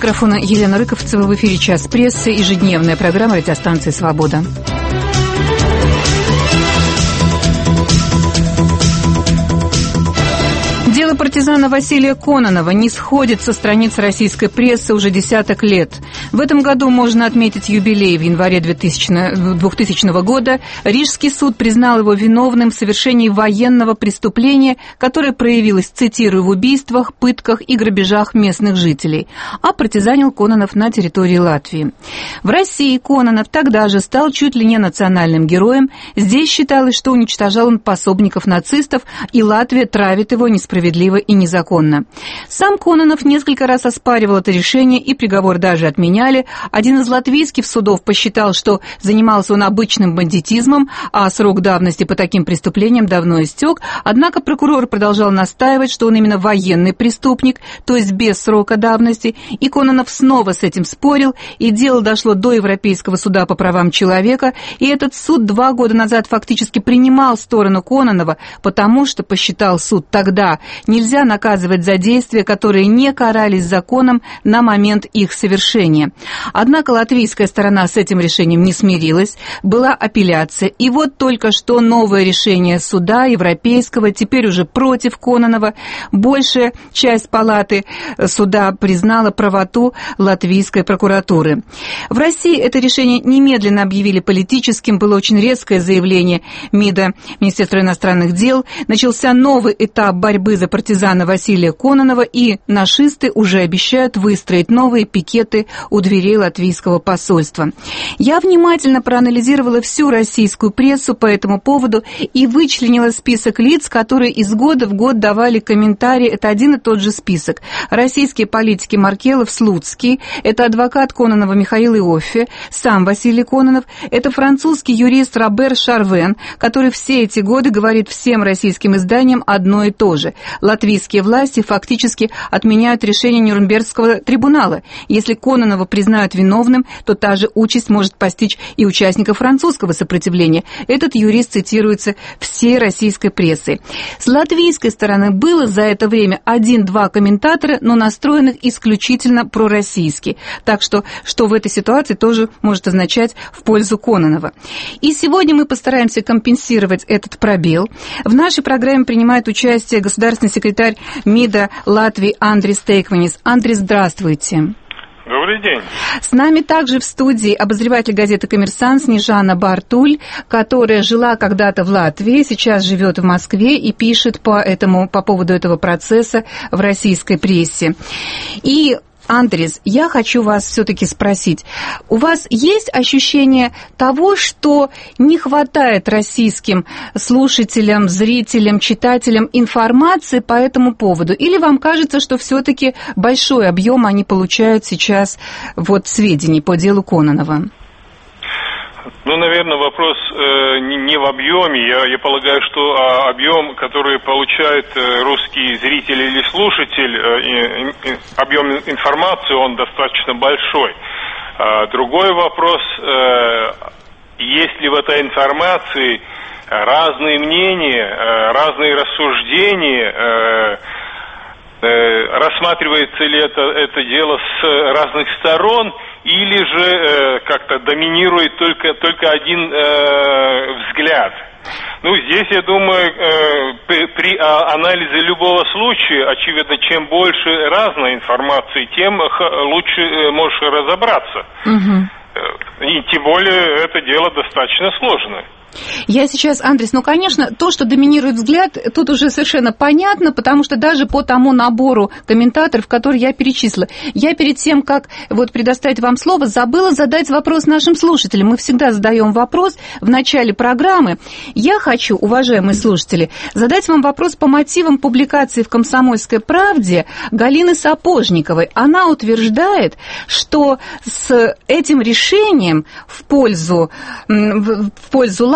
микрофона Елена Рыковцева. В эфире «Час прессы», ежедневная программа радиостанции «Свобода». Дело партизана Василия Кононова не сходит со страниц российской прессы уже десяток лет. В этом году можно отметить юбилей. В январе 2000 года Рижский суд признал его виновным в совершении военного преступления, которое проявилось, цитирую, в убийствах, пытках и грабежах местных жителей, а партизанил Кононов на территории Латвии. В России Кононов тогда же стал чуть ли не национальным героем. Здесь считалось, что уничтожал он пособников нацистов, и Латвия травит его несправедливо и незаконно. Сам Кононов несколько раз оспаривал это решение, и приговор даже отменяли. Один из латвийских судов посчитал, что занимался он обычным бандитизмом, а срок давности по таким преступлениям давно истек. Однако прокурор продолжал настаивать, что он именно военный преступник, то есть без срока давности, и Кононов снова с этим спорил, и дело дошло до Европейского суда по правам человека, и этот суд 2 года назад фактически принимал сторону Кононова, потому что, посчитал суд тогда, нельзя наказывать за действия, которые не карались законом на момент их совершения. Однако латвийская сторона с этим решением не смирилась, была апелляция, и вот только что новое решение суда европейского, теперь уже против Кононова. Большая часть палаты суда признала правоту латвийской прокуратуры. В России это решение немедленно объявили политическим, было очень резкое заявление МИДа, Министерства иностранных дел, начался новый этап борьбы за партизана Василия Кононова, и нашисты уже обещают выстроить новые пикеты у дверей латвийского посольства. Я внимательно проанализировала всю российскую прессу по этому поводу и вычленила список лиц, которые из года в год давали комментарии. Это один и тот же список. Российские политики Маркелов, Слуцкий, это адвокат Кононова Михаил Иоффе, сам Василий Кононов, это французский юрист Робер Шарвен, который все эти годы говорит всем российским изданиям одно и то же. Латвийские власти фактически отменяют решение Нюрнбергского трибунала. Если Кононова признают виновным, то та же участь может постичь и участников французского сопротивления. Этот юрист цитируется всей российской прессой. С латвийской стороны было за это время 1-2 комментатора, но настроенных исключительно пророссийски. Так что в этой ситуации тоже может означать в пользу Кононова. И сегодня мы постараемся компенсировать этот пробел. В нашей программе принимает участие государственный секретарь МИДа Латвии Андрис Тейкванис. Андрис, здравствуйте. Добрый день. С нами также в студии обозреватель газеты «Коммерсант» Снежана Бартуль, которая жила когда-то в Латвии, сейчас живет в Москве и пишет по поводу этого процесса в российской прессе. И Андрис, я хочу вас все-таки спросить, у вас есть ощущение того, что не хватает российским слушателям, зрителям, читателям информации по этому поводу? Или вам кажется, что все-таки большой объем они получают сейчас сведений по делу Кононова? Наверное, вопрос не в объеме. Я полагаю, что объем, который получает русский зритель или слушатель, объем информации, он достаточно большой. Другой вопрос, есть ли в этой информации разные мнения, разные рассуждения, рассматривается ли это дело с разных сторон, или же как-то доминирует только один взгляд. Здесь, я думаю, при анализе любого случая, очевидно, чем больше разной информации, тем лучше можешь разобраться. Угу. И тем более это дело достаточно сложное. Я сейчас, Андрис, конечно, то, что доминирует взгляд, тут уже совершенно понятно, потому что даже по тому набору комментаторов, которые я перечислила, я перед тем, как предоставить вам слово, забыла задать вопрос нашим слушателям. Мы всегда задаем вопрос в начале программы. Я хочу, уважаемые слушатели, задать вам вопрос по мотивам публикации в «Комсомольской правде» Галины Сапожниковой. Она утверждает, что с этим решением в пользу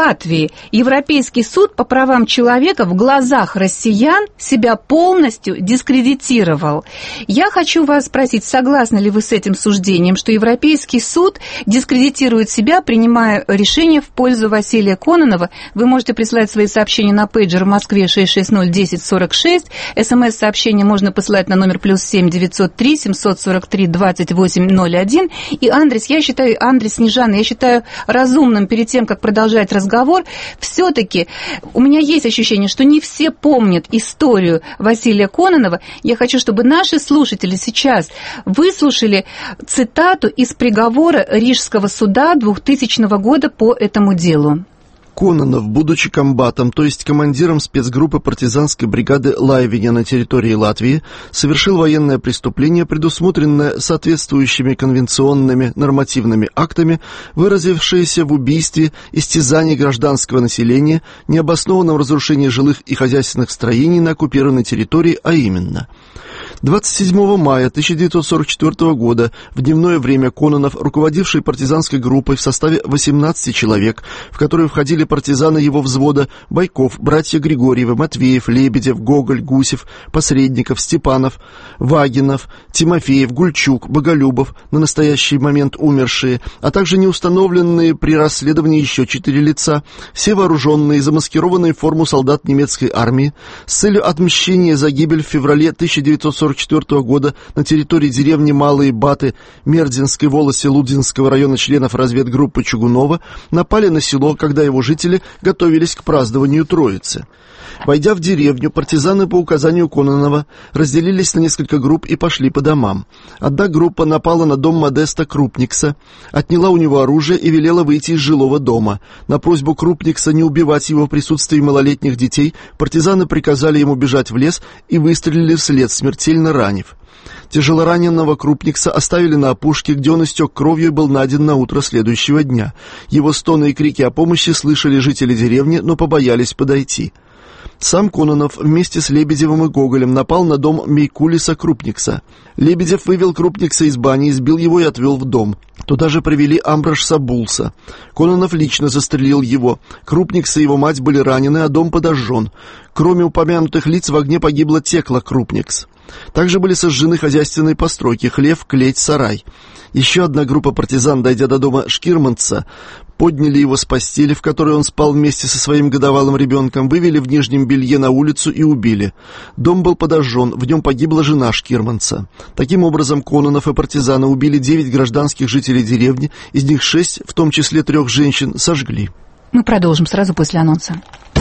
Латвии Европейский суд по правам человека в глазах россиян себя полностью дискредитировал. Я хочу вас спросить, согласны ли вы с этим суждением, что Европейский суд дискредитирует себя, принимая решение в пользу Василия Кононова? Вы можете присылать свои сообщения на пейджер в Москве 660 10 46. СМС-сообщение можно посылать на номер +7 903 743 2801. И Андрей Снежана, я считаю разумным перед тем, как продолжать разговор, все-таки у меня есть ощущение, что не все помнят историю Василия Кононова. Я хочу, чтобы наши слушатели сейчас выслушали цитату из приговора Рижского суда 2000 года по этому делу. Кононов, будучи комбатом, то есть командиром спецгруппы партизанской бригады Лайвиня на территории Латвии, совершил военное преступление, предусмотренное соответствующими конвенционными нормативными актами, выразившееся в убийстве, истязании гражданского населения, необоснованном разрушении жилых и хозяйственных строений на оккупированной территории, а именно: 27 мая 1944 года в дневное время Кононов, руководивший партизанской группой в составе 18 человек, в которую входили партизаны его взвода Байков, братья Григорьевы, Матвеев, Лебедев, Гоголь, Гусев, Посредников, Степанов, Вагинов, Тимофеев, Гульчук, Боголюбов, на настоящий момент умершие, а также неустановленные при расследовании еще 4 лица, все вооруженные, замаскированные в форму солдат немецкой армии, с целью отмщения за гибель в феврале 1944 года на территории деревни Малые Баты Мердинской волости Лудинского района членов разведгруппы Чугунова напали на село, когда его жители готовились к празднованию Троицы. Войдя в деревню, партизаны по указанию Кононова разделились на несколько групп и пошли по домам. Одна группа напала на дом Модеста Крупникса, отняла у него оружие и велела выйти из жилого дома. На просьбу Крупникса не убивать его в присутствии малолетних детей, партизаны приказали ему бежать в лес и выстрелили вслед, смертельно ранив. Тяжелораненого Крупникса оставили на опушке, где он истек кровью и был найден на утро следующего дня. Его стоны и крики о помощи слышали жители деревни, но побоялись подойти. Сам Кононов вместе с Лебедевым и Гоголем напал на дом Мейкулиса Крупникса. Лебедев вывел Крупникса из бани, избил его и отвел в дом. Туда же привели Амбрашса Булса. Кононов лично застрелил его. Крупникс и его мать были ранены, а дом подожжен. Кроме упомянутых лиц в огне погибла Текла Крупникс. Также были сожжены хозяйственные постройки: хлев, клеть, сарай. Еще одна группа партизан, дойдя до дома Шкирманца, подняли его с постели, в которой он спал вместе со своим годовалым ребенком, вывели в нижнем белье на улицу и убили. Дом был подожжен, в нем погибла жена Шкирманца. Таким образом, Кононов и партизаны убили 9 гражданских жителей деревни, из них 6, в том числе 3 женщин, сожгли. Мы продолжим сразу после анонса.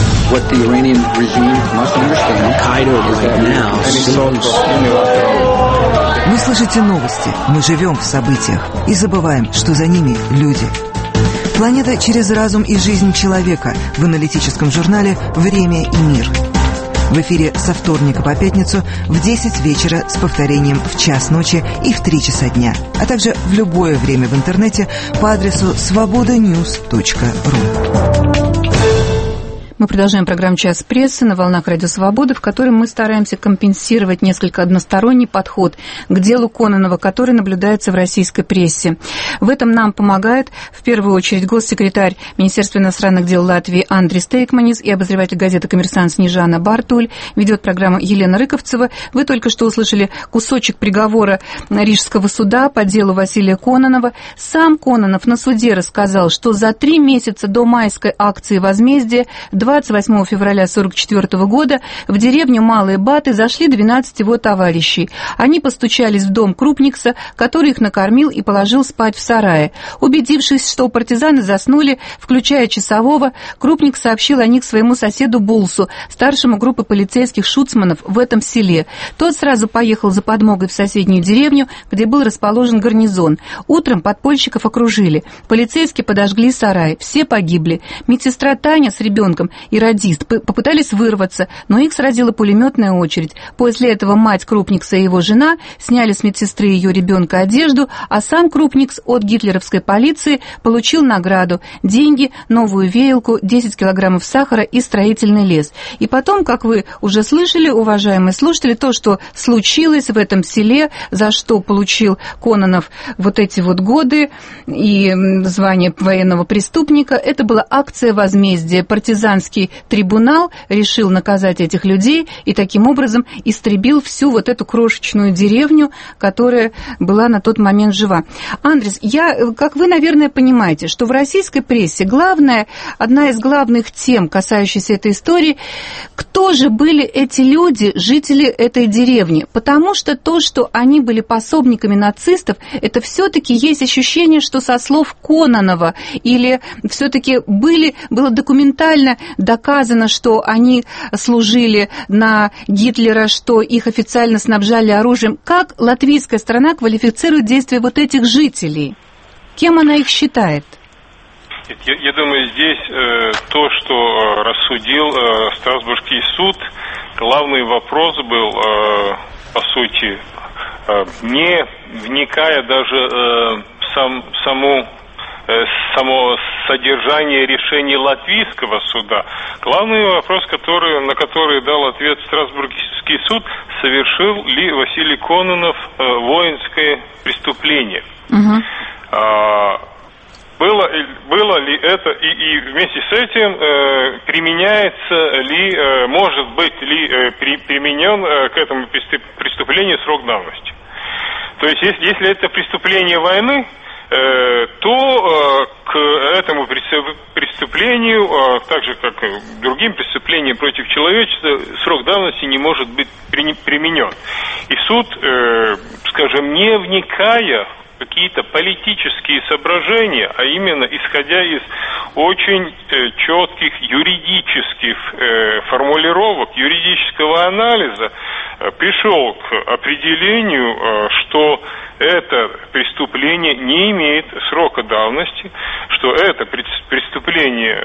Вы слышите новости, мы живем в событиях и забываем, что за ними люди. Планета через разум и жизнь человека в аналитическом журнале «Время и мир». В эфире со вторника по пятницу в 10 вечера с повторением в час ночи и в 3 часа дня, а также в любое время в интернете по адресу svobodanews.ru. Мы продолжаем программу «Час прессы» на волнах Радио Свобода, в которой мы стараемся компенсировать несколько односторонний подход к делу Кононова, который наблюдается в российской прессе. В этом нам помогает в первую очередь госсекретарь Министерства иностранных дел Латвии Андрис Стейкманис и обозреватель газеты «Коммерсант» Снежана Бартуль. Ведет программу Елена Рыковцева. Вы только что услышали кусочек приговора Рижского суда по делу Василия Кононова. Сам Кононов на суде рассказал, что за 3 месяца до майской акции возмездия 28 февраля 1944 года в деревню Малые Баты зашли 12 его товарищей. Они постучались в дом Крупникса, который их накормил и положил спать в сарае. Убедившись, что партизаны заснули, включая часового, Крупник сообщил о них своему соседу Булсу, старшему группы полицейских шуцманов в этом селе. Тот сразу поехал за подмогой в соседнюю деревню, где был расположен гарнизон. Утром подпольщиков окружили. Полицейские подожгли сарай. Все погибли. Медсестра Таня с ребенком и радист, попытались вырваться, но их сразила пулеметная очередь. После этого мать Крупникса и его жена сняли с медсестры ее ребенка одежду, а сам Крупникс от гитлеровской полиции получил награду – деньги, новую веялку, 10 килограммов сахара и строительный лес. И потом, как вы уже слышали, уважаемые слушатели, то, что случилось в этом селе, за что получил Кононов вот эти вот годы и звание военного преступника, это была акция возмездия. Партизанский трибунал решил наказать этих людей и таким образом истребил всю вот эту крошечную деревню, которая была на тот момент жива. Андрес, как вы, наверное, понимаете, что в российской прессе одна из главных тем, касающихся этой истории, кто же были эти люди, жители этой деревни? Потому что то, что они были пособниками нацистов, это все-таки есть ощущение, что со слов Кононова, или все-таки было документально доказано, что они служили на Гитлера, что их официально снабжали оружием. Как латвийская сторона квалифицирует действия вот этих жителей? Кем она их считает? Я думаю, здесь то, что рассудил Страсбургский суд, главный вопрос был, по сути, не вникая даже в само содержание решений латвийского суда. Главный вопрос, на который дал ответ Страсбургский суд, совершил ли Василий Кононов воинское преступление. Было ли это, и вместе с этим применяется ли, может быть ли применен к этому преступлению срок давности. То есть, если это преступление войны, то к этому преступлению, так же как и другим преступлениям против человечества, срок давности не может быть применен. И суд, скажем, не вникая в какие-то политические соображения, а именно исходя из очень четких юридических формулировок, юридического анализа, пришел к определению, что это преступление не имеет срока давности, что это преступление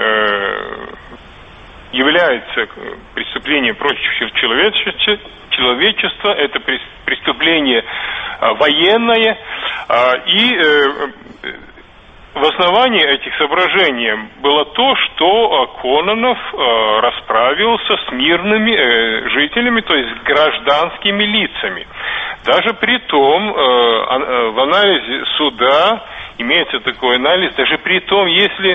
является преступлением против человечества, это преступление военное, и в основании этих соображений было то, что Кононов расправился с мирными жителями, то есть гражданскими лицами. Даже при том, в анализе суда имеется такой анализ, даже при том, если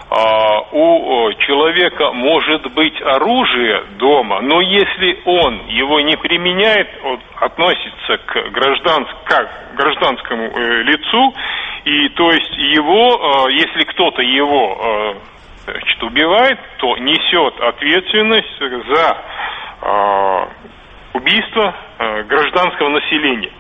у человека может быть оружие дома, но если он его не применяет, относится к гражданскому лицу, и то есть его, если кто-то его убивает, то несет ответственность за убийство гражданского населения.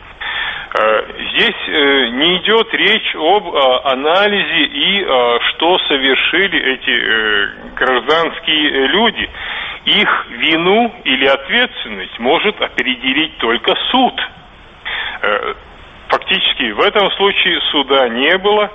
Здесь не идет речь об анализе и что совершили эти гражданские люди. Их вину или ответственность может определить только суд. Фактически в этом случае суда не было.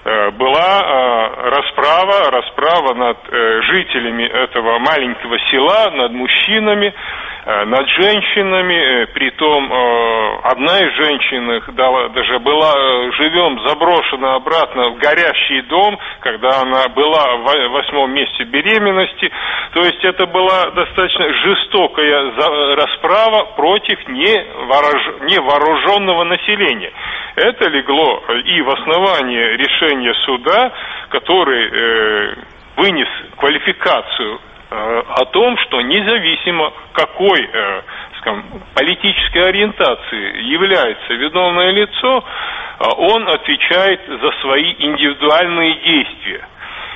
Была расправа над жителями этого маленького села, над мужчинами, над женщинами. Притом одна из женщин даже была живем заброшена обратно в горящий дом, когда она была в 8-м месяце беременности. То есть это была достаточно жестокая расправа против невооруженного населения. Это легло и в основании решения суда, который вынес квалификацию о том, что независимо какой, скажем, политической ориентации является виновное лицо, он отвечает за свои индивидуальные действия.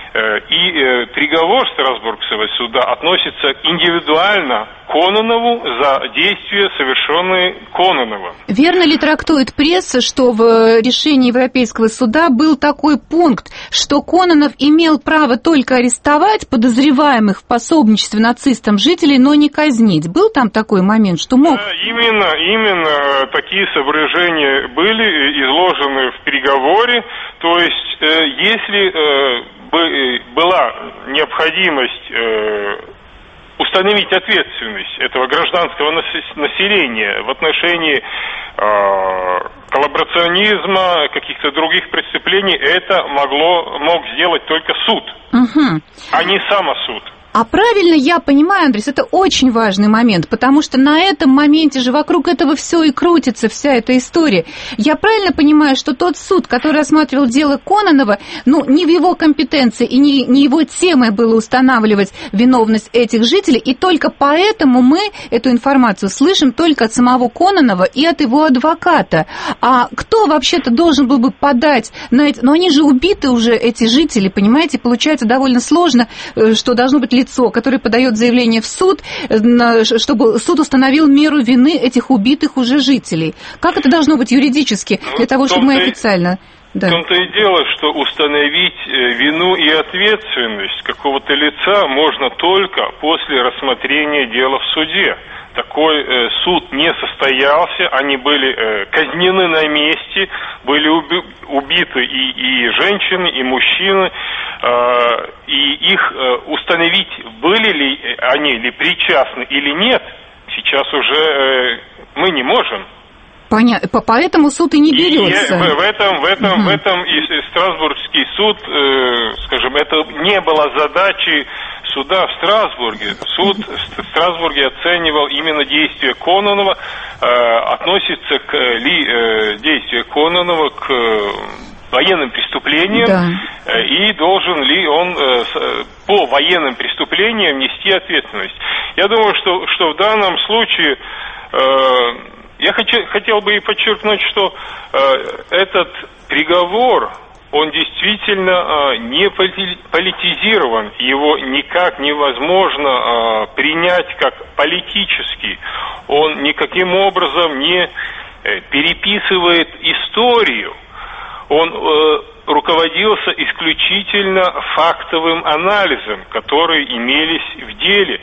И приговор Страсбургского суда относится индивидуально Кононову за действия, совершенные Кононовым. Верно ли трактует пресса, что в решении Европейского суда был такой пункт, что Кононов имел право только арестовать подозреваемых в пособничестве нацистам жителей, но не казнить? Был там такой момент, что мог... Именно такие соображения были изложены в приговоре. То есть, если была необходимость установить ответственность этого гражданского населения в отношении коллаборационизма, каких-то других преступлений, это мог сделать только суд, а не самосуд. А правильно я понимаю, Андрей, это очень важный момент, потому что на этом моменте же вокруг этого все и крутится, вся эта история. Я правильно понимаю, что тот суд, который рассматривал дело Кононова, не в его компетенции и не его темой было устанавливать виновность этих жителей, и только поэтому мы эту информацию слышим только от самого Кононова и от его адвоката. А кто вообще-то должен был бы подать на эти... Но они же убиты уже, эти жители, понимаете, получается довольно сложно, что должно быть лицо, которое подает заявление в суд, чтобы суд установил меру вины этих убитых уже жителей. Как это должно быть юридически, для того, чтобы мы официально... Да. В том-то и дело, что установить вину и ответственность какого-то лица можно только после рассмотрения дела в суде. Такой суд не состоялся, они были казнены на месте, были убиты и женщины, и мужчины, и их установить, были ли они ли причастны или нет, сейчас уже мы не можем. Понятно. Поэтому суд и не берется. И в этом и Страсбургский суд, скажем, это не было задачей суда в Страсбурге. Суд в Страсбурге оценивал именно действия Кононова, относится ли действия Кононова к военным преступлениям, да, и должен ли он по военным преступлениям нести ответственность. Я думаю, что в данном случае я хотел бы и подчеркнуть, что этот приговор, он действительно не политизирован, его никак невозможно принять как политический, он никаким образом не переписывает историю, он руководился исключительно фактовым анализом, которые имелись в деле.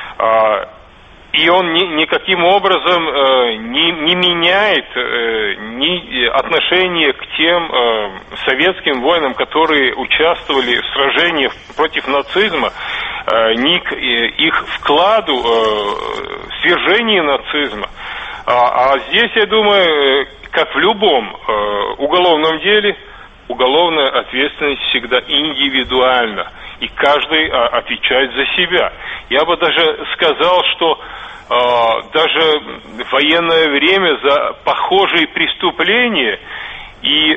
И он никаким образом не меняет ни отношение к тем советским воинам, которые участвовали в сражении против нацизма, ни к их вкладу в свержение нацизма. А здесь, я думаю, как в любом уголовном деле, уголовная ответственность всегда индивидуальна, и каждый отвечает за себя. Я бы даже сказал, что даже в военное время за похожие преступления и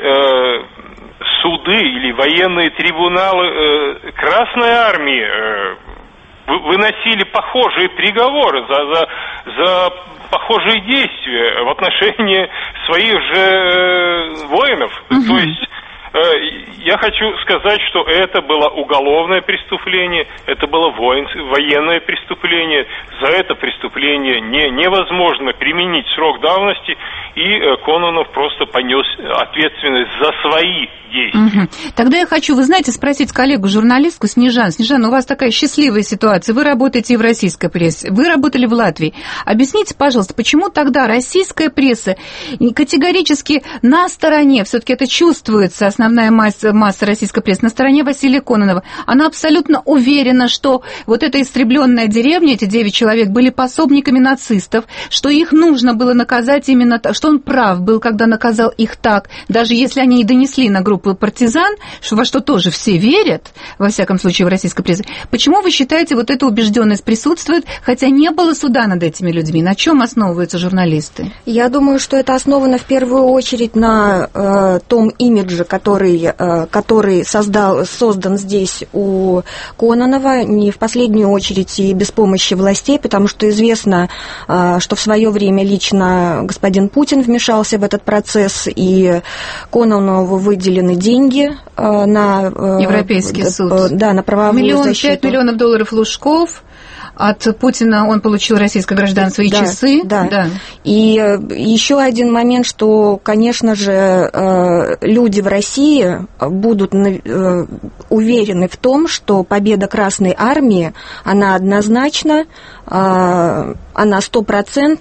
суды или военные трибуналы Красной Армии выносили похожие приговоры за похожие действия в отношении своих же воинов. То есть я хочу сказать, что это было уголовное преступление, это было военное преступление. За это преступление невозможно применить срок давности, и Кононов просто понес ответственность за свои действия. Тогда я хочу, вы знаете, спросить коллегу-журналистку Снежану. Снежана, у вас такая счастливая ситуация. Вы работаете и в российской прессе, вы работали в Латвии. Объясните, пожалуйста, почему тогда российская пресса категорически на стороне, все-таки это чувствуется, основная масса российской прессы, на стороне Василия Кононова. Она абсолютно уверена, что вот эта истребленная деревня, эти 9 человек, были пособниками нацистов, что их нужно было наказать именно так, что он прав был, когда наказал их так, даже если они и донесли на группу партизан, во что тоже все верят, во всяком случае в российской прессе. Почему вы считаете, вот эта убежденность присутствует, хотя не было суда над этими людьми? На чем основываются журналисты? Я думаю, что это основано в первую очередь на том имидже, который создан здесь у Кононова, не в последнюю очередь и без помощи властей, потому что известно, что в свое время лично господин Путин вмешался в этот процесс, и Кононову выделены деньги на Европейский суд. Да, на правовую защиту. 5 миллионов долларов Лужков. От Путина он получил российское гражданство и часы. Да. И еще один момент, что, конечно же, люди в России будут уверены в том, что победа Красной Армии, она однозначна, она 100%,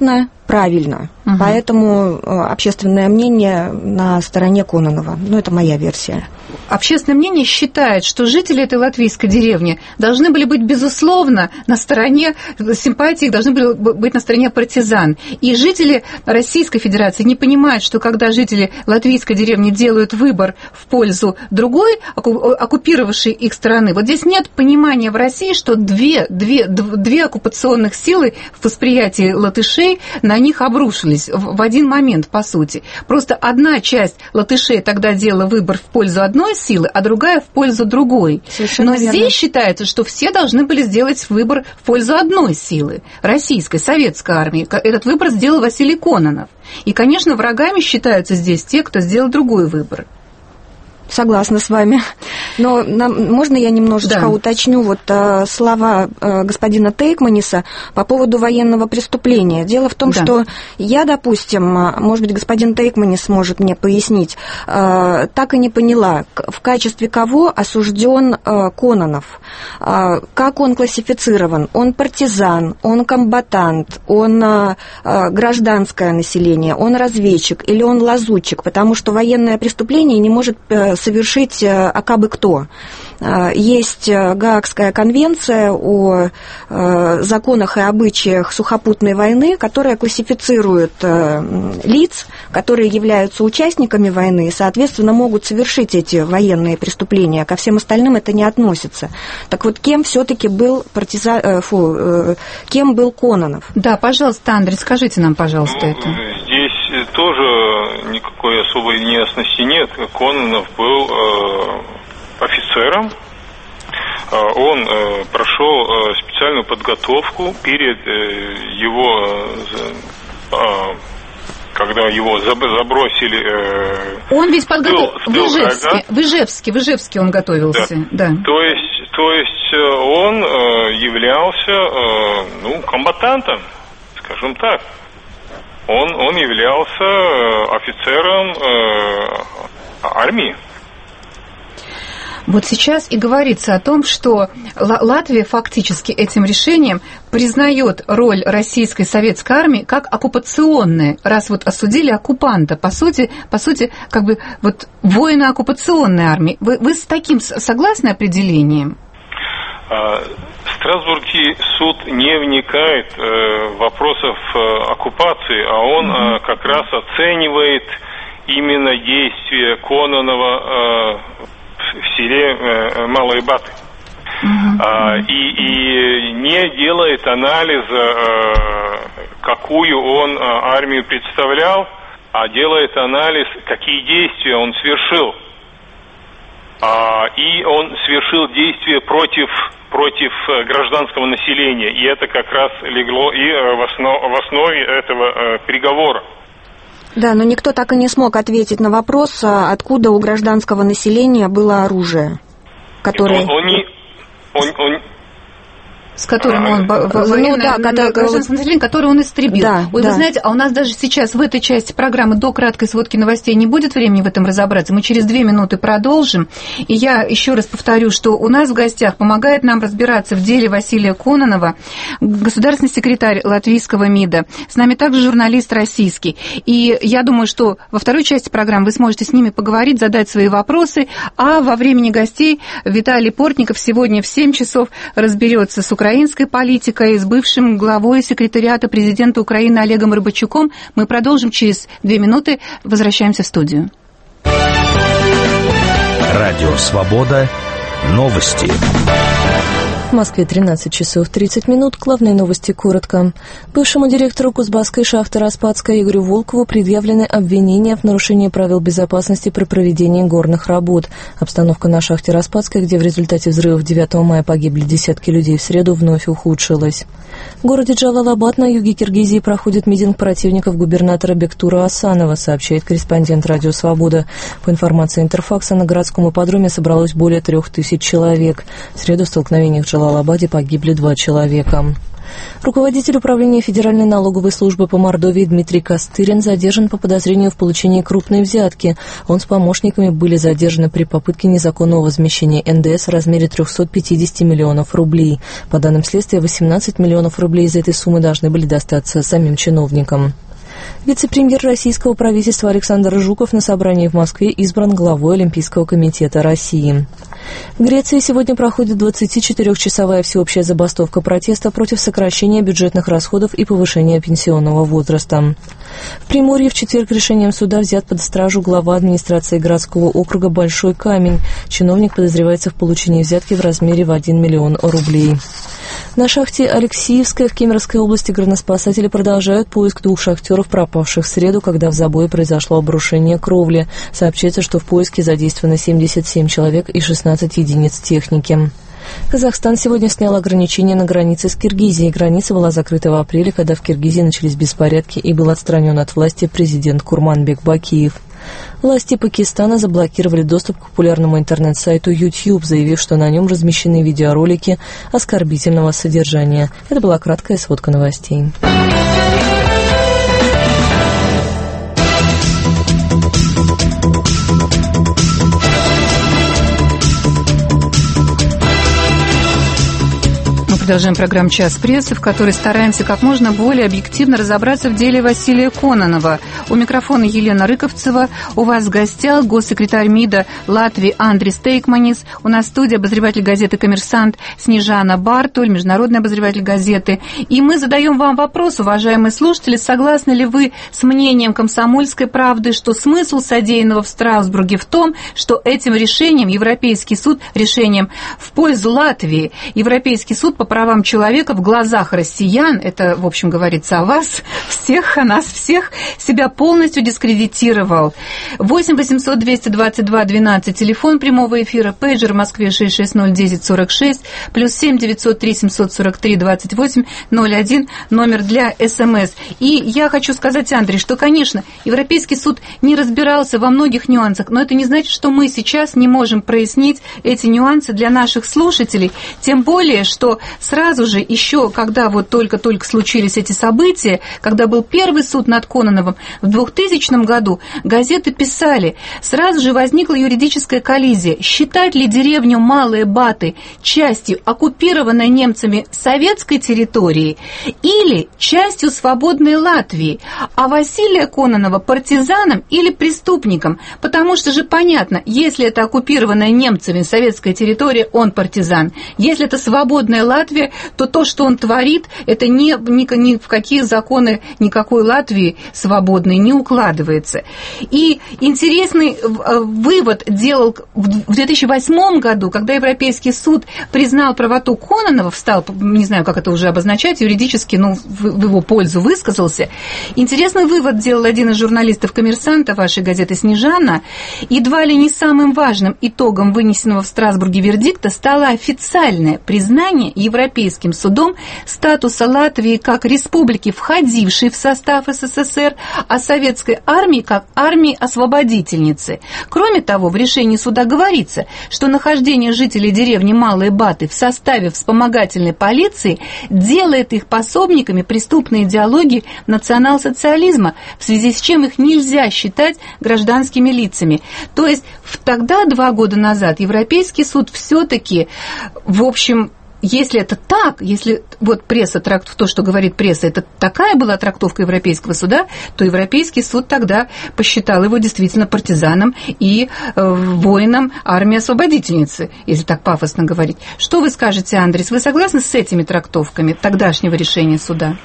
правильно. Поэтому общественное мнение на стороне Кононова. Ну, это моя версия. Общественное мнение считает, что жители этой латвийской деревни должны были быть, безусловно, на стороне симпатии, должны были быть на стороне партизан. И жители Российской Федерации не понимают, что когда жители латвийской деревни делают выбор в пользу другой, оккупировавшей их страны, вот здесь нет понимания в России, что две оккупационных силы в восприятии латышей на них обрушились в один момент, по сути. Просто одна часть латышей тогда делала выбор в пользу одной силы, а другая в пользу другой. Совершенно Но верно. Здесь считается, что все должны были сделать выбор в пользу одной силы, российской, советской армии. Этот выбор сделал Василий Кононов. И, конечно, врагами считаются здесь те, кто сделал другой выбор. Согласна с вами. Но можно я немножечко уточню вот слова господина Тейкманиса по поводу военного преступления? Дело в том, что я, допустим, может быть, господин Тейкманис может мне пояснить, так и не поняла, в качестве кого осужден Кононов, как он классифицирован, он партизан, он комбатант, он гражданское население, он разведчик или он лазутчик, потому что военное преступление не может совершить акабы кто. Есть Гаагская конвенция о законах и обычаях сухопутной войны, которая классифицирует лиц, которые являются участниками войны и, соответственно, могут совершить эти военные преступления. Ко всем остальным это не относится. Так вот, кем все-таки был кем был Кононов? Да, пожалуйста, Андрей, скажите нам, пожалуйста, это. Здесь тоже никакой особой неясности нет. Кононов был офицером. Он прошел специальную подготовку перед его, когда его забросили. Он ведь подготовился в Ижевске он готовился. Да. То есть он являлся комбатантом, скажем так. Он являлся офицером армии. Вот сейчас и говорится о том, что Латвия фактически этим решением признает роль российской советской армии как оккупационная, раз вот осудили оккупанта, по сути, как бы вот воина оккупационной армии. Вы с таким согласны определением? Страсбургский суд не вникает в вопросов оккупации, а он как раз оценивает именно действия Кононова в селе Малые Баты. И не делает анализа, какую он армию представлял, а делает анализ, какие действия он совершил. И он совершил действия против гражданского населения. И это как раз легло и в основе этого приговора. Да, но никто так и не смог ответить на вопрос, откуда у гражданского населения было оружие, которое... С которым он который он истребил. Да, Вы знаете, а у нас даже сейчас в этой части программы до краткой сводки новостей не будет времени в этом разобраться. Мы через 2 минуты продолжим. И я еще раз повторю, что у нас в гостях помогает нам разбираться в деле Василия Кононова государственный секретарь латвийского МИДа. С нами также журналист российский. И я думаю, что во второй части программы вы сможете с ними поговорить, задать свои вопросы. А во времени гостей Виталий Портников сегодня в 7 часов разберется с украинской политикой, с бывшим главой секретариата президента Украины Олегом Рыбачуком. Мы продолжим через 2 минуты. Возвращаемся в студию. Радио «Свобода». Новости. В Москве 13 часов 30 минут. Главные новости коротко. Бывшему директору Кузбасской шахты «Распадская» Игорю Волкову предъявлены обвинения в нарушении правил безопасности при проведении горных работ. Обстановка на шахте «Распадской», где в результате взрывов 9 мая погибли десятки людей, в среду вновь ухудшилась. В городе Джалалабад на юге Киргизии проходит митинг противников губернатора Бектура Асанова, сообщает корреспондент «Радио Свобода». По информации Интерфакса, на городском ипподроме собралось более 3000 человек. В среду в столкновениях в Джалалабаде погибли 2 человека. Руководитель управления Федеральной налоговой службы по Мордовии Дмитрий Костырин задержан по подозрению в получении крупной взятки. Он с помощниками были задержаны при попытке незаконного возмещения НДС в размере 350 миллионов рублей. По данным следствия, 18 миллионов рублей из этой суммы должны были достаться самим чиновникам. Вице-премьер российского правительства Александр Жуков на собрании в Москве избран главой Олимпийского комитета России. В Греции сегодня проходит 24-часовая всеобщая забастовка протеста против сокращения бюджетных расходов и повышения пенсионного возраста. В Приморье в четверг решением суда взят под стражу глава администрации городского округа Большой Камень. Чиновник подозревается в получении взятки в размере в 1 миллион рублей. На шахте Алексеевская в Кемеровской области горноспасатели продолжают поиск 2 шахтеров, пропавших в среду, когда в забое произошло обрушение кровли. Сообщается, что в поиске задействовано 77 человек и 16 единиц техники. Казахстан сегодня снял ограничения на границе с Киргизией. Граница была закрыта в апреле, когда в Киргизии начались беспорядки и был отстранен от власти президент Курманбек Бакиев. Власти Пакистана заблокировали доступ к популярному интернет-сайту YouTube, заявив, что на нем размещены видеоролики оскорбительного содержания. Это была краткая сводка новостей. Продолжаем программу «Час прессы», в которой стараемся как можно более объективно разобраться в деле Василия Кононова. У микрофона Елена Рыковцева. У вас в гостях госсекретарь МИДа Латвии Андрис Тейкманис. У нас в студии обозреватель газеты «Коммерсант» Снежана Бартуль, международный обозреватель газеты. И мы задаем вам вопрос, уважаемые слушатели, согласны ли вы с мнением «Комсомольской правды», что смысл содеянного в Страсбурге в том, что этим решением Европейский суд, решением в пользу Латвии, Европейский суд по правам человека в глазах россиян, это, в общем, говорится о вас, всех, о нас всех, себя полностью дискредитировал. 8 800 222 12, телефон прямого эфира, пейджер в Москве 660-1046, плюс 7 903 743 28 01, номер для СМС. И я хочу сказать, Андрей, что, конечно, Европейский суд не разбирался во многих нюансах, но это не значит, что мы сейчас не можем прояснить эти нюансы для наших слушателей, тем более, что сразу же еще, когда вот только-только случились эти события, когда был первый суд над Кононовым в 2000 году, газеты писали, сразу же возникла юридическая коллизия. Считать ли деревню Малые Баты частью оккупированной немцами советской территории или частью свободной Латвии, а Василия Кононова партизаном или преступником? Потому что же понятно, если это оккупированная немцами советская территория, он партизан. Если это свободная Латвия, то, что он творит, это ни в какие законы никакой Латвии свободной не укладывается. И интересный вывод делал в 2008 году, когда Европейский суд признал правоту Кононова, встал, не знаю, как это уже обозначать, юридически, но в его пользу высказался. Интересный вывод делал один из журналистов «Коммерсанта», вашей газеты «Снежана». Едва ли не самым важным итогом вынесенного в Страсбурге вердикта стало официальное признание Европейским судом статуса Латвии как республики, входившей в состав СССР, а советской армии как армии-освободительницы. Кроме того, в решении суда говорится, что нахождение жителей деревни Малые Баты в составе вспомогательной полиции делает их пособниками преступной идеологии национал-социализма, в связи с чем их нельзя считать гражданскими лицами. То есть тогда, 2 года назад, Европейский суд все-таки, в общем, если это так, если вот пресса, то, что говорит пресса, это такая была трактовка Европейского суда, то Европейский суд тогда посчитал его действительно партизаном и воином армии-освободительницы, если так пафосно говорить. Что вы скажете, Андрис? Вы согласны с этими трактовками тогдашнего решения суда?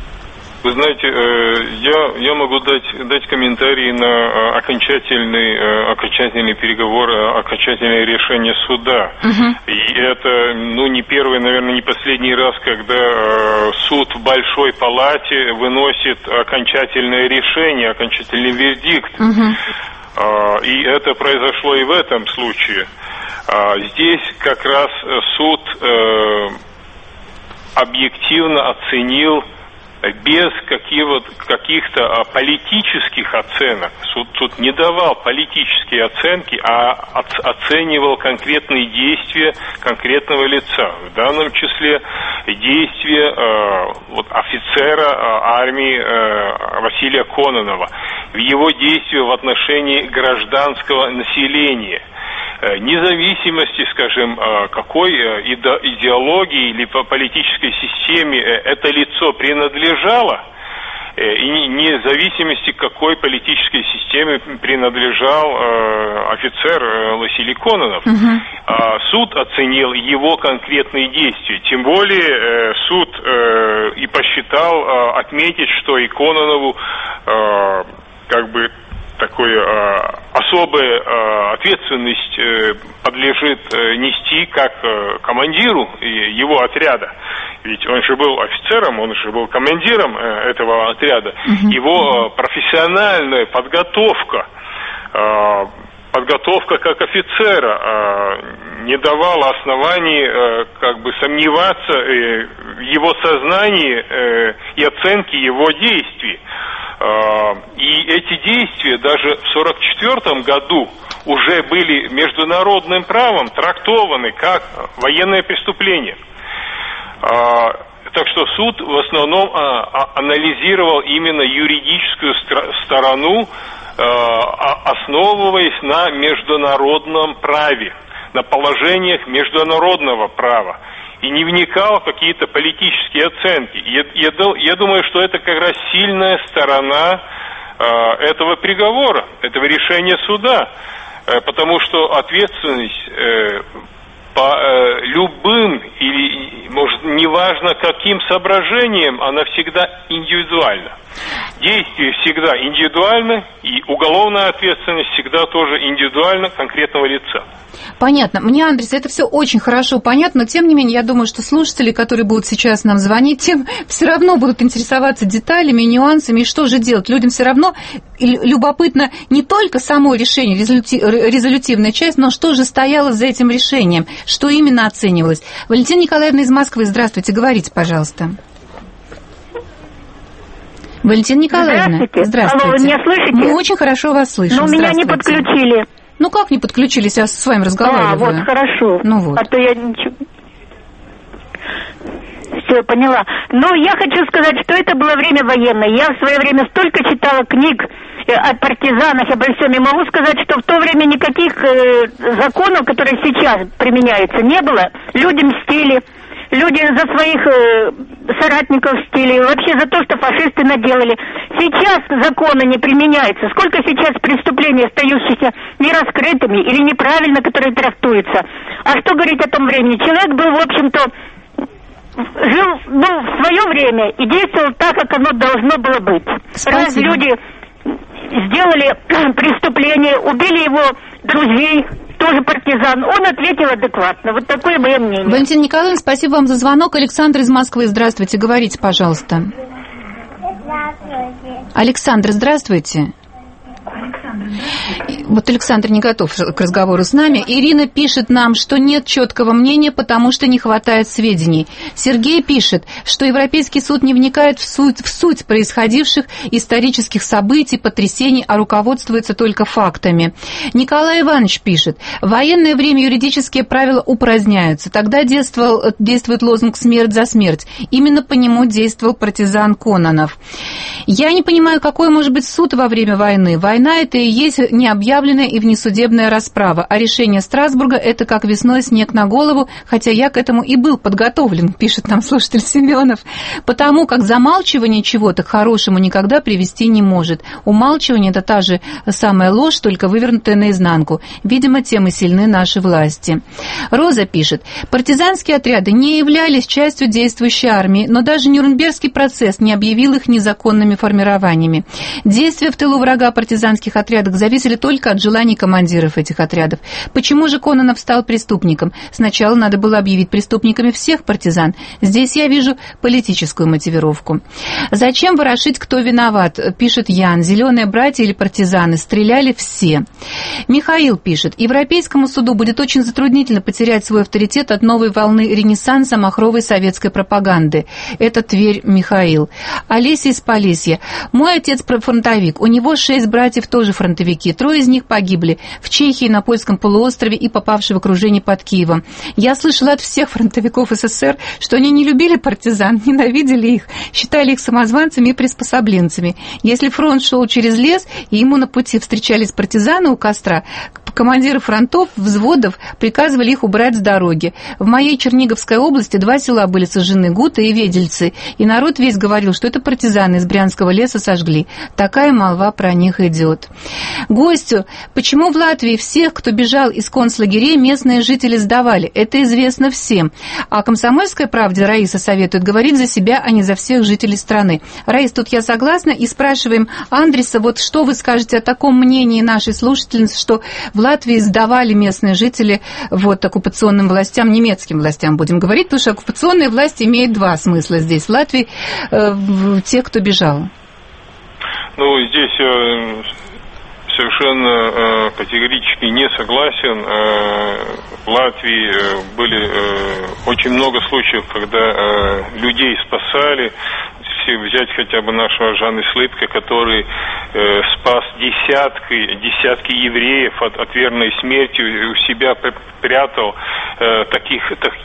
Вы знаете, я могу дать комментарий на окончательный переговор, окончательное решение суда. И это, не первый, наверное, не последний раз, когда суд в Большой Палате выносит окончательное решение, окончательный вердикт. И это произошло и в этом случае. Здесь как раз суд объективно оценил без каких-то политических оценок. Суд тут не давал политические оценки, а оценивал конкретные действия конкретного лица. В данном числе действия офицера армии Василия Кононова, в его действия в отношении гражданского населения. Независимости, скажем, какой идеологии или по политической системе это лицо принадлежало, и независимости, к какой политической системе принадлежал офицер Василий Кононов. Суд оценил его конкретные действия. Тем более суд и посчитал отметить, что и Кононову особая ответственность подлежит нести как командиру его отряда. Ведь он же был офицером, он же был командиром этого отряда. Его профессиональная подготовка как офицера не давала оснований сомневаться в его сознании и оценке его действий. И эти действия даже в 1944 году уже были международным правом трактованы как военное преступление. Так что суд в основном анализировал именно юридическую сторону, основываясь на международном праве, на положениях международного права, и не вникал в какие-то политические оценки. Я думаю, что это как раз сильная сторона этого приговора, этого решения суда, потому что ответственность по любым или, может, неважно каким соображениям, она всегда индивидуальна. Действие всегда индивидуально, и уголовная ответственность всегда тоже индивидуально конкретного лица. Понятно. Мне, Андрей, это все очень хорошо понятно, но тем не менее, я думаю, что слушатели, которые будут сейчас нам звонить, тем все равно будут интересоваться деталями, нюансами, и что же делать. Людям все равно любопытно не только само решение, резолютивная часть, но что же стояло за этим решением, что именно оценивалось. Валентина Николаевна из Москвы, здравствуйте, говорите, пожалуйста. Валентина Николаевна, здравствуйте. Алло, вы меня слышите? Мы очень хорошо вас слышим. Но меня не подключили. Ну как не подключились? Я с вами разговариваю. Вот, хорошо. Ну вот. А то я ничего... Все, поняла. Но я хочу сказать, что это было время военное. Я в свое время столько читала книг о партизанах, обо всем. И могу сказать, что в то время никаких законов, которые сейчас применяются, не было. Люди мстили. Люди за своих соратников мстили, вообще за то, что фашисты наделали. Сейчас законы не применяются. Сколько сейчас преступлений, остающихся нераскрытыми или неправильно, которые трактуются. А что говорить о том времени? Человек был, в общем-то, жил в свое время и действовал так, как оно должно было быть. Спасибо. Раз люди сделали преступление, убили его друзей, тоже партизан, он ответил адекватно. Вот такое мое мнение. Валентина Николаевна, спасибо вам за звонок. Александр из Москвы, здравствуйте. Говорите, пожалуйста. Александр, здравствуйте. Вот Александр не готов к разговору с нами. Ирина пишет нам, что нет четкого мнения, потому что не хватает сведений. Сергей пишет, что Европейский суд не вникает в суть происходивших исторических событий, потрясений, а руководствуется только фактами. Николай Иванович пишет, в военное время юридические правила упраздняются. Тогда действует лозунг «смерть за смерть». Именно по нему действовал партизан Кононов. Я не понимаю, какой может быть суд во время войны. Война – это и есть необъявленная и внесудебная расправа, а решение Страсбурга – это как весной снег на голову, хотя я к этому и был подготовлен, пишет нам слушатель Семенов, потому как замалчивание чего-то к хорошему никогда привести не может. Умалчивание – это та же самая ложь, только вывернутая наизнанку. Видимо, тем и сильны наши власти. Роза пишет, партизанские отряды не являлись частью действующей армии, но даже Нюрнбергский процесс не объявил их незаконными формированиями. Действия в тылу врага партизанских отрядов отрядах зависели только от желаний командиров этих отрядов. Почему же Кононов стал преступником? Сначала надо было объявить преступниками всех партизан. Здесь я вижу политическую мотивировку. Зачем ворошить, кто виноват? Пишет Ян. Зеленые братья или партизаны? Стреляли все. Михаил пишет. Европейскому суду будет очень затруднительно потерять свой авторитет от новой волны ренессанса махровой советской пропаганды. Это Тверь, Михаил. Олеся из Полесья. Мой отец фронтовик. У него 6 братьев тоже фронтовики. 3 из них погибли в Чехии, на Польском полуострове и попавшие в окружение под Киевом. Я слышала от всех фронтовиков СССР, что они не любили партизан, ненавидели их, считали их самозванцами и приспособленцами. Если фронт шел через лес, и ему на пути встречались партизаны у костра, командиры фронтов, взводов приказывали их убрать с дороги. В моей Черниговской области 2 села были сожжены, Гута и Ведельцы, и народ весь говорил, что это партизаны из Брянского леса сожгли. Такая молва про них идет. Гостю, почему в Латвии всех, кто бежал из концлагерей, местные жители сдавали? Это известно всем. А «Комсомольской правде» Раиса советует говорить за себя, а не за всех жителей страны. Раис, тут я согласна, и спрашиваем Андреса, вот что вы скажете о таком мнении нашей слушательницы, что в Латвии сдавали местные жители вот оккупационным властям, немецким властям будем говорить, потому что оккупационные власти имеют 2 смысла здесь в Латвии, те, кто бежал. Ну, здесь совершенно категорически не согласен. В Латвии были очень много случаев, когда людей спасали. Если взять хотя бы нашего Жана Слипка, который спас десятки евреев от верной смерти, у себя прятал таких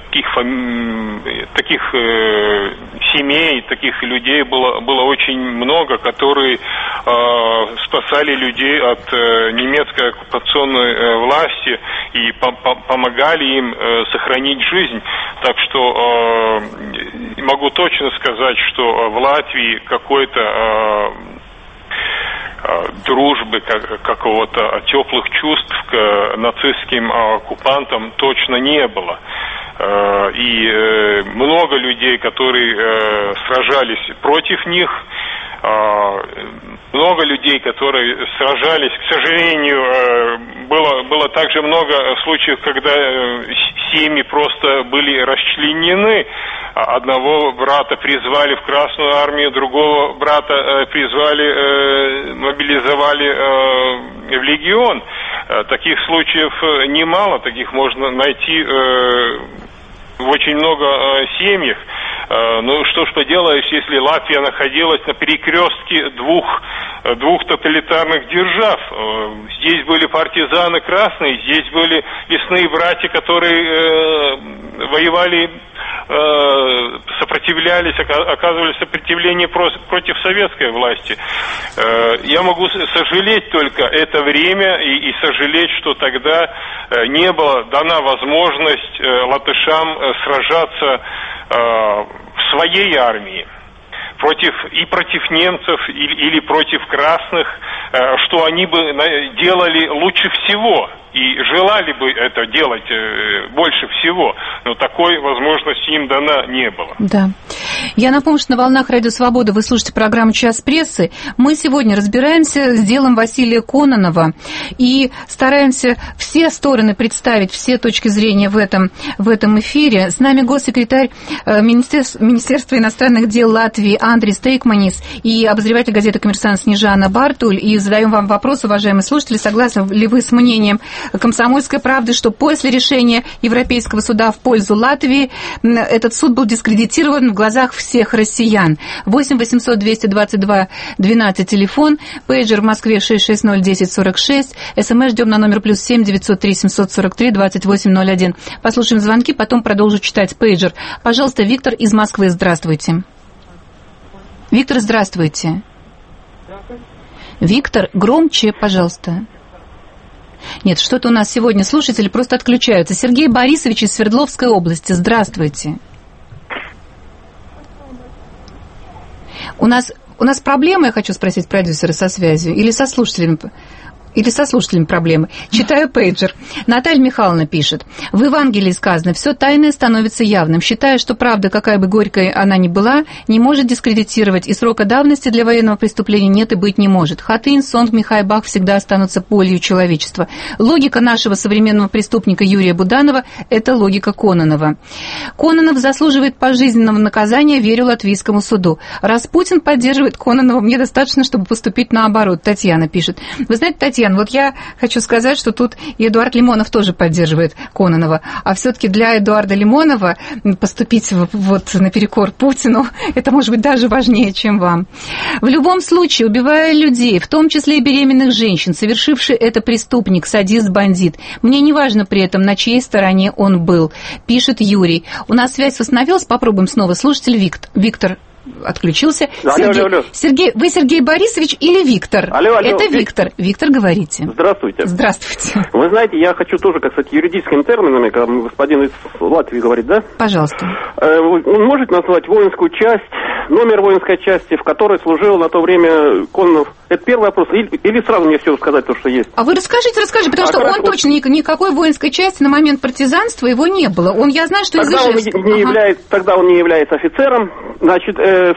семей, таких людей было очень много, которые спасали людей от немецкой оккупационной власти и помогали им сохранить жизнь. Так что могу точно сказать, что в Латвии какой-то дружбы, какого-то теплых чувств к нацистским оккупантам точно не было. И много людей, которые сражались против них, много людей, которые сражались, к сожалению, было также много случаев, когда семьи просто были расчленены. Одного брата призвали в Красную армию, другого брата призвали, мобилизовали в легион. Таких случаев немало, таких можно найти в очень много семьях. Ну, что ж поделаешь, если Латвия находилась на перекрестке двух тоталитарных держав. Здесь были партизаны красные, здесь были лесные братья, которые воевали, сопротивлялись, оказывали сопротивление против советской власти. Я могу сожалеть только это время и сожалеть, что тогда не была дана возможность латышам сражаться в своей армии против немцев или против красных, что они бы делали лучше всего и желали бы это делать больше всего, но такой возможности им дана не было. Да. Я напомню, что на волнах Радио Свобода вы слушаете программу «Час прессы». Мы сегодня разбираемся с делом Василия Кононова и стараемся все стороны представить, все точки зрения в этом эфире. С нами госсекретарь Министерства иностранных дел Латвии Андрис Тейкманис и обозреватель газеты «Коммерсант» Снежана Бартуль. И задаем вам вопрос, уважаемые слушатели, согласны ли вы с мнением «Комсомольской правды», что после решения Европейского суда в пользу Латвии этот суд был дискредитирован в глазах всех россиян. 8 800 222 12 телефон, пейджер в Москве 660 10 46, СМС ждем на номер +7 903 743 2801. Послушаем звонки, потом продолжу читать пейджер. Пожалуйста, Виктор из Москвы, здравствуйте. Виктор, здравствуйте. Виктор, громче, пожалуйста. Нет, что-то у нас сегодня слушатели просто отключаются. Сергей Борисович из Свердловской области, здравствуйте. У нас проблемы, я хочу спросить продюсера, со связью или со слушателями? Или со слушателями проблемы. Читаю пейджер. Наталья Михайловна пишет. В Евангелии сказано, все тайное становится явным. Считаю, что правда, какая бы горькой она ни была, не может дискредитировать, и срока давности для военного преступления нет и быть не может. Хатынь, Сонг, Михай, Бах всегда останутся полью человечества. Логика нашего современного преступника Юрия Буданова – это логика Кононова. Кононов заслуживает пожизненного наказания, верю латвийскому суду. Раз Путин поддерживает Кононова, мне достаточно, чтобы поступить наоборот. Татьяна пишет. Вы знаете, Татьяна, вот я хочу сказать, что тут и Эдуард Лимонов тоже поддерживает Кононова, а все-таки для Эдуарда Лимонова поступить вот наперекор Путину, это может быть даже важнее, чем вам. В любом случае, убивая людей, в том числе и беременных женщин, совершивший это преступник, садист, бандит, мне не важно при этом, на чьей стороне он был, пишет Юрий. У нас связь восстановилась, попробуем снова. Слушатель Виктор отключился. Алло. Сергей, вы Сергей Борисович или Виктор? Алло. Это Виктор. Виктор, говорите. Здравствуйте. Здравствуйте. Вы знаете, я хочу тоже, как сказать, юридическими терминами, как господин из Латвии говорит, да? Пожалуйста. Вы можете назвать воинскую часть, номер воинской части, в которой служил на то время Кононов? Это первый вопрос. Или сразу мне все сказать, то, что есть? А вы расскажите, потому что он точно никакой воинской части на момент партизанства его не было. Я знаю, что тогда из Ижевска. Тогда он не является офицером. Значит,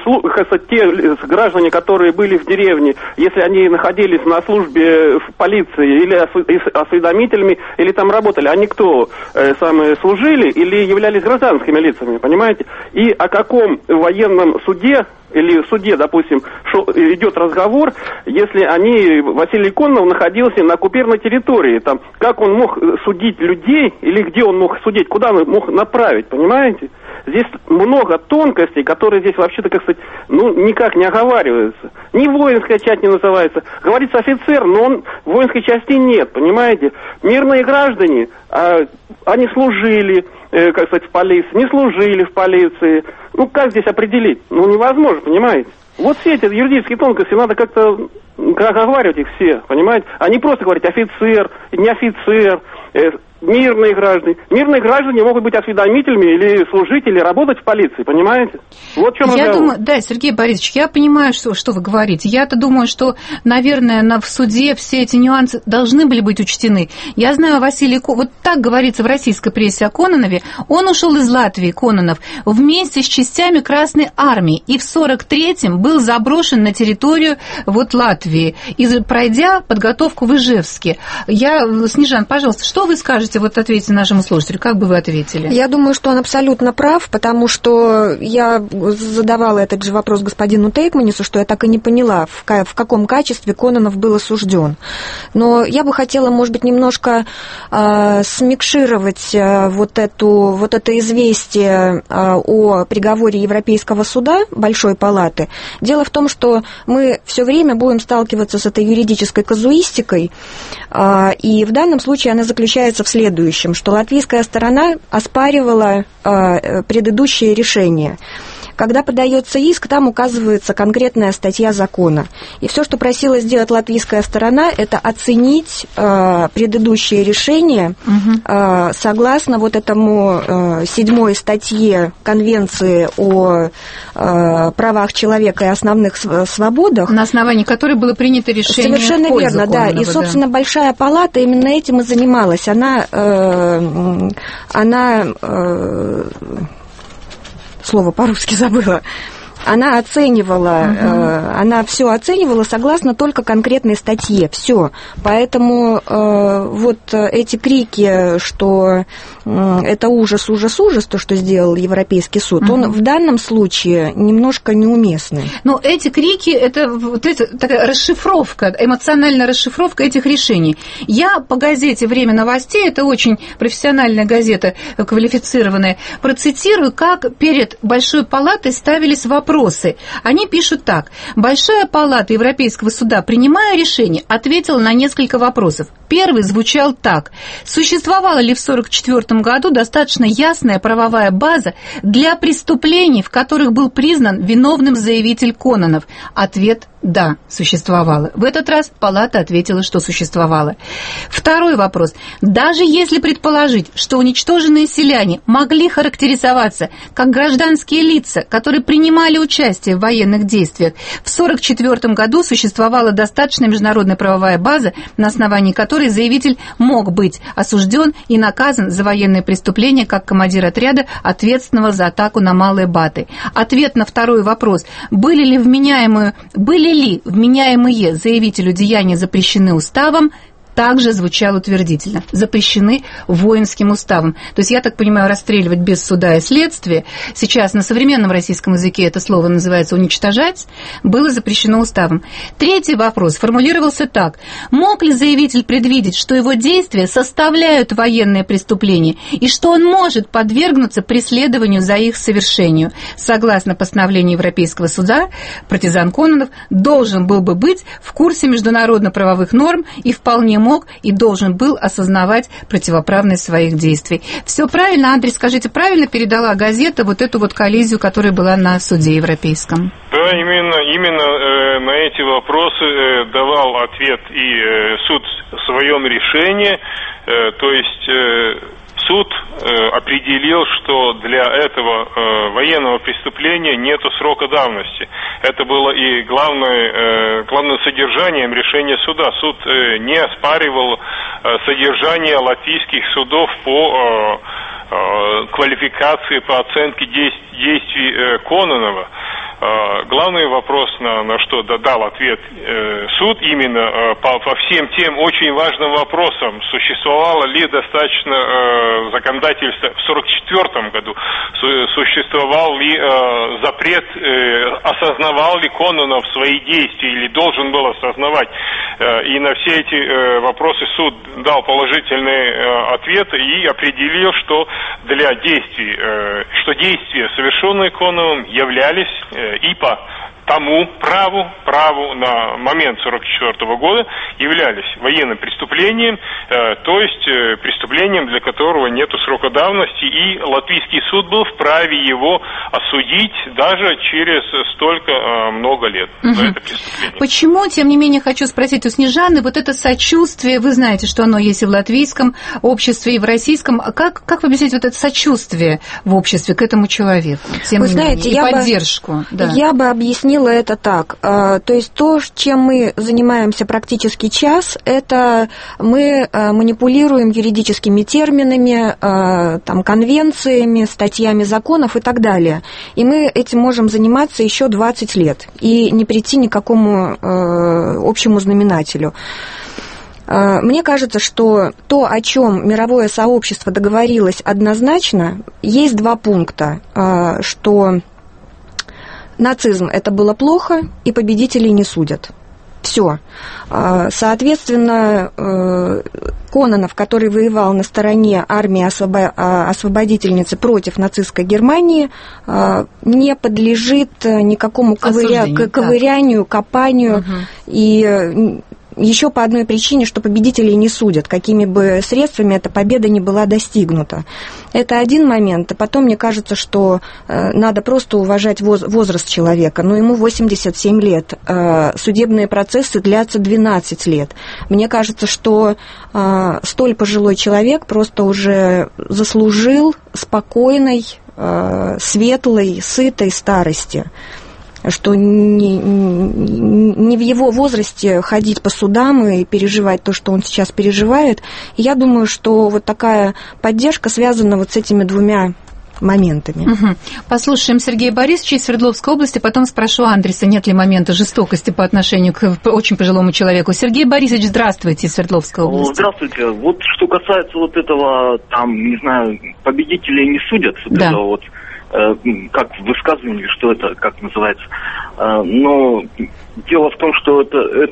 те граждане, которые были в деревне, если они находились на службе в полиции или осведомителями, или там работали, они кто? Служили или являлись гражданскими лицами, понимаете? И о каком военном суде или в суде, допустим, идет разговор, если Василий Кононов находился на оккупированной территории, там, как он мог судить людей, или где он мог судить, куда он мог направить, понимаете? Здесь много тонкостей, которые здесь вообще-то, как сказать, никак не оговариваются. Ни воинская часть не называется. Говорится офицер, но воинской части нет, понимаете? Мирные граждане, они служили, в полиции, не служили в полиции. Как здесь определить? Невозможно, понимаете? Вот все эти юридические тонкости надо как-то оговаривать их все, понимаете? А не просто говорить офицер, не офицер, мирные граждане. Мирные граждане могут быть осведомителями или служить, или работать в полиции, понимаете? Вот в чем разговор. Думаю, да, Сергей Борисович, я понимаю, что вы говорите. Я-то думаю, что, наверное, в суде все эти нюансы должны были быть учтены. Я знаю Василия вот так говорится в российской прессе о Кононове. Он ушел из Латвии, Кононов, вместе с частями Красной Армии, и в 1943-м был заброшен на территорию Латвии, пройдя подготовку в Ижевске. Снежан, пожалуйста, что вы скажете? Ответьте нашему слушателю. Как бы вы ответили? Я думаю, что он абсолютно прав, потому что я задавала этот же вопрос господину Тейкманису, что я так и не поняла, в каком качестве Кононов был осужден. Но я бы хотела, может быть, немножко смикшировать вот это известие о приговоре Европейского суда Большой Палаты. Дело в том, что мы все время будем сталкиваться с этой юридической казуистикой, и в данном случае она заключается в следующем, что латвийская сторона оспаривала предыдущее решение. Когда подается иск, там указывается конкретная статья закона. И все, что просила сделать латвийская сторона, это оценить предыдущее решение согласно этому 7-й статье Конвенции о правах человека и основных свободах. На основании которой было принято решение. Совершенно верно, да. И, собственно, Большая Палата именно этим и занималась. Она слово по-русски забыла. Она оценивала, она все оценивала согласно только конкретной статье, все. Поэтому эти крики, что это ужас, ужас, ужас, то, что сделал Европейский суд, он в данном случае немножко неуместный. Но эти крики, это такая расшифровка, эмоциональная расшифровка этих решений. Я по газете «Время новостей», это очень профессиональная газета, квалифицированная, процитирую, как перед Большой Палатой ставились вопросы. Они пишут так. Большая Палата Европейского суда, принимая решение, ответила на несколько вопросов. Первый звучал так. Существовала ли в 1944 году достаточно ясная правовая база для преступлений, в которых был признан виновным заявитель Кононов? Ответ – да, существовало. В этот раз Палата ответила, что существовало. Второй вопрос. Даже если предположить, что уничтоженные селяне могли характеризоваться как гражданские лица, которые принимали участие в военных действиях. В 1944 году существовала достаточная международная правовая база, на основании которой заявитель мог быть осужден и наказан за военные преступления как командир отряда, ответственного за атаку на Малые Баты. Ответ на второй вопрос: были ли вменяемые заявителю деяния запрещены уставом, также звучал утвердительно. Запрещены воинским уставом. То есть, я так понимаю, расстреливать без суда и следствия, сейчас на современном российском языке это слово называется «уничтожать», было запрещено уставом. Третий вопрос формулировался так: мог ли заявитель предвидеть, что его действия составляют военное преступление и что он может подвергнуться преследованию за их совершение? Согласно постановлению Европейского суда, партизан Кононов должен был бы быть в курсе международно-правовых норм и вполне мог и должен был осознавать противоправность своих действий. Все правильно, Андрей, скажите, правильно передала газета вот эту вот коллизию, которая была на суде европейском? Да, именно на эти вопросы давал ответ и суд в своем решении, то есть суд определил, что для этого военного преступления нету срока давности. Это было и главным содержанием решения суда. Суд не оспаривал содержание латвийских судов по квалификации, по оценке действий Кононова. Главный вопрос, на что дал ответ суд, именно по всем тем очень важным вопросам: существовало ли достаточно законодательства в 1944 году, существовал ли запрет, осознавал ли Кононов свои действия или должен был осознавать. И на все эти вопросы суд дал положительный ответ и определил, что для действий, что действия, совершенные Кононовым, являлись и по тому праву на момент 1944 года являлись военным преступлением, то есть преступлением, для которого нету срока давности, и латвийский суд был вправе его осудить даже через столько много лет за это преступление. Почему, тем не менее, хочу спросить у Снежаны, вот это сочувствие, вы знаете, что оно есть и в латвийском обществе, и в российском, как вы объясните вот это сочувствие в обществе к этому человеку, тем не менее, и поддержку? Я бы объяснила это так. То есть то, чем мы занимаемся практически час, это мы манипулируем юридическими терминами, там, конвенциями, статьями законов и так далее. И мы этим можем заниматься еще 20 лет и не прийти ни к какому общему знаменателю. Мне кажется, что то, о чем мировое сообщество договорилось однозначно, есть два пункта, что нацизм – это было плохо, и победителей не судят. Все. Соответственно, Кононов, который воевал на стороне армии освободительницы против нацистской Германии, не подлежит никакому ковырянию, копанию. И еще по одной причине, что победителей не судят, какими бы средствами эта победа не была достигнута. Это один момент. А потом, мне кажется, что надо просто уважать возраст человека. Но ему 87 лет. Судебные процессы длятся 12 лет. Мне кажется, что столь пожилой человек просто уже заслужил спокойной, светлой, сытой старости. Что не в его возрасте ходить по судам и переживать то, что он сейчас переживает. И я думаю, что вот такая поддержка связана вот с этими двумя моментами. Послушаем Сергея Борисовича из Свердловской области, потом спрошу Андреса, нет ли момента жестокости по отношению к очень пожилому человеку. Сергей Борисович, здравствуйте, из Свердловской области. Здравствуйте. Вот что касается вот этого, там, не знаю, победителей не судят, вот да. этого вот, как высказывание, что это, как называется. Но дело в том, что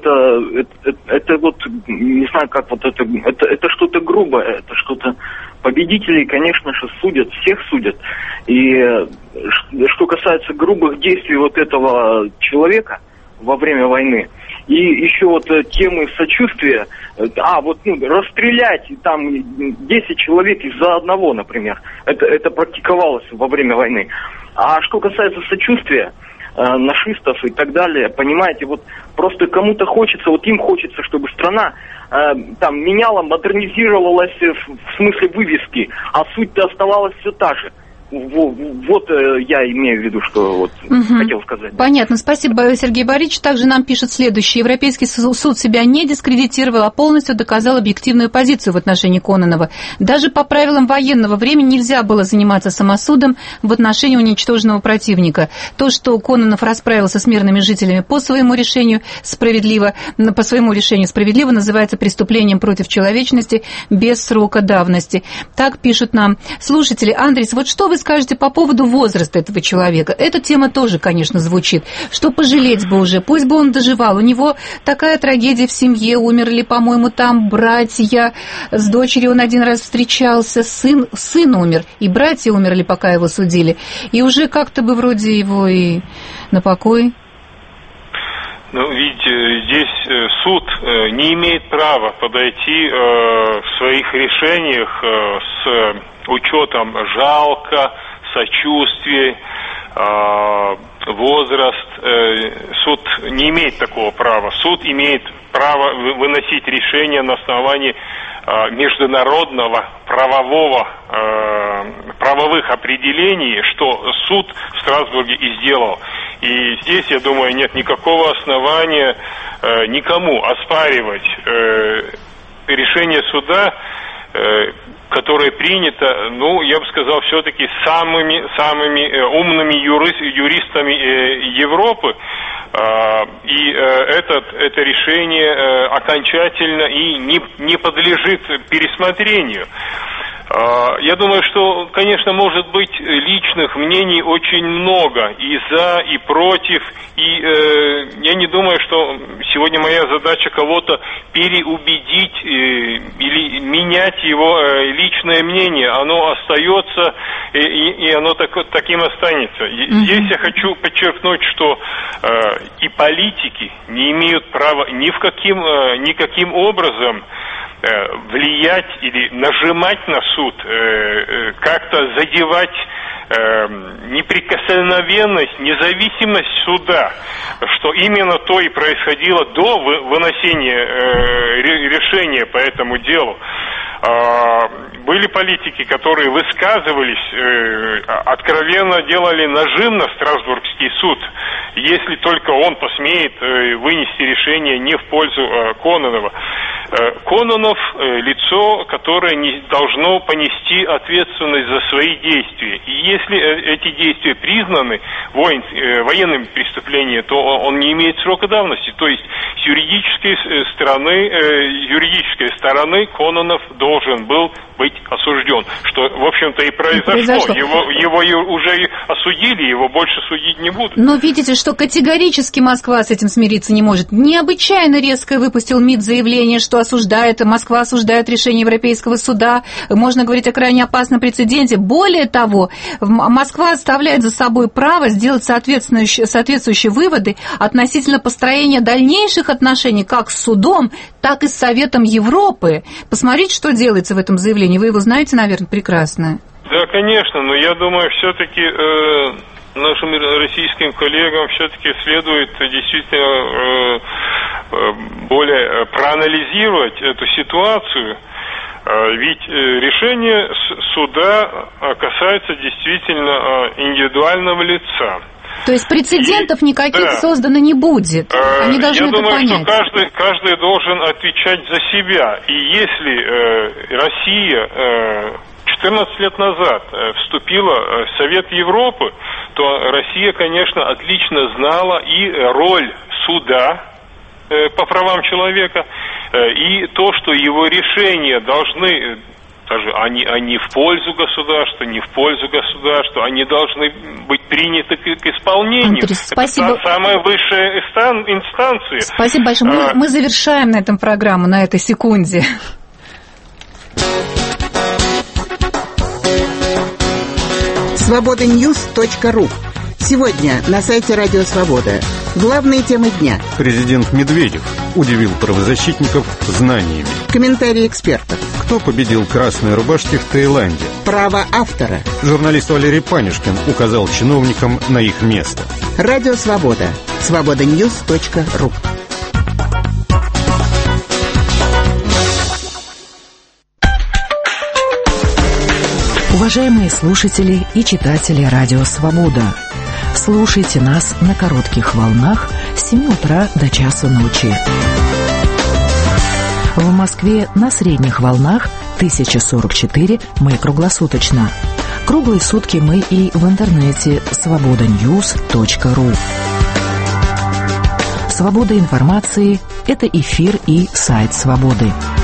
это вот, не знаю, как вот это что-то грубое, это что-то... Победителей, конечно же, судят, всех судят. И что касается грубых действий вот этого человека во время войны, и еще вот темы сочувствия, расстрелять там 10 человек из-за одного, например, это практиковалось во время войны. А что касается сочувствия нашистов и так далее, понимаете, вот просто кому-то хочется, вот им хочется, чтобы страна там меняла, модернизировалась в смысле вывески, а суть-то оставалась все та же. Вот я имею в виду, что вот хотел сказать. Понятно. Спасибо, Сергей Борисович. Также нам пишет следующее. Европейский суд себя не дискредитировал, а полностью доказал объективную позицию в отношении Кононова. Даже по правилам военного времени нельзя было заниматься самосудом в отношении уничтоженного противника. То, что Кононов расправился с мирными жителями по своему решению справедливо, называется преступлением против человечности без срока давности. Так пишут нам слушатели. Андрейс, вот что вы скажете по поводу возраста этого человека? Эта тема тоже, конечно, звучит. Что пожалеть бы уже, пусть бы он доживал. У него такая трагедия в семье, умерли, по-моему, там братья, с дочерью он один раз встречался, сын умер, и братья умерли, пока его судили. И уже как-то бы вроде его и на покой. Ну, видите, здесь суд не имеет права подойти в своих решениях с учетом жалко, сочувствие, возраст. Суд не имеет такого права. Суд имеет право выносить решения на основании международного правовых определений, что суд в Страсбурге и сделал. И здесь, я думаю, нет никакого основания никому оспаривать решение суда, которое принято, ну, я бы сказал, все-таки самыми умными юристами Европы. И это решение окончательно и не подлежит пересмотрению. Я думаю, что, конечно, может быть личных мнений очень много и за, и против, и я не думаю, что сегодня моя задача кого-то переубедить или менять его личное мнение. Оно остается, и оно таким останется. Здесь я хочу подчеркнуть, что и политики не имеют права никаким образом влиять или нажимать на суд, как-то задевать неприкосновенность, независимость суда, что именно то и происходило до выносения решения по этому делу. Были политики, которые высказывались, откровенно делали нажим на Страсбургский суд, если только он посмеет вынести решение не в пользу Кононова. Кононов – лицо, которое не должно понести ответственность за свои действия. И если эти действия признаны военными преступлениями, то он не имеет срока давности. То есть с юридической стороны Кононов должен был быть осужден, что, в общем-то, и произошло. Его уже осудили, его больше судить не будут. Но видите, что категорически Москва с этим смириться не может. Необычайно резко выпустил МИД заявление, что Москва осуждает решение Европейского суда. Можно говорить о крайне опасном прецеденте. Более того, Москва оставляет за собой право сделать соответствующие выводы относительно построения дальнейших отношений как с судом, так и с Советом Европы. Посмотрите, что делается в этом заявлении. Вы его знаете, наверное, прекрасно. Да, конечно, но я думаю, все-таки нашим российским коллегам все-таки следует действительно более проанализировать эту ситуацию, ведь решение суда касается действительно индивидуального лица. То есть прецедентов никаких создано не будет. Они должны это понять. Я думаю, что каждый должен отвечать за себя. И если Россия 14 лет назад вступила в Совет Европы, то Россия, конечно, отлично знала и роль суда по правам человека, и то, что его решения должны... Даже они в пользу государства, не в пользу государства, они должны быть приняты к исполнению. Андрей, спасибо. Это самая высшая инстанция. Спасибо большое. Мы завершаем на этом программу, на этой секунде. Свободаnews.ру. Сегодня на сайте Радио Свобода. Главные темы дня. Президент Медведев удивил правозащитников знаниями. Комментарии экспертов. Кто победил красные рубашки в Таиланде? Право автора. Журналист Валерий Панюшкин указал чиновникам на их место. Радио Свобода. Свободаnews.ру. Уважаемые слушатели и читатели Радио Свобода, слушайте нас на коротких волнах с 7 утра до часу ночи. В Москве на средних волнах 1044 мы круглосуточно. Круглые сутки мы и в интернете svobodanews.ru. Свобода информации – это эфир и сайт Свободы.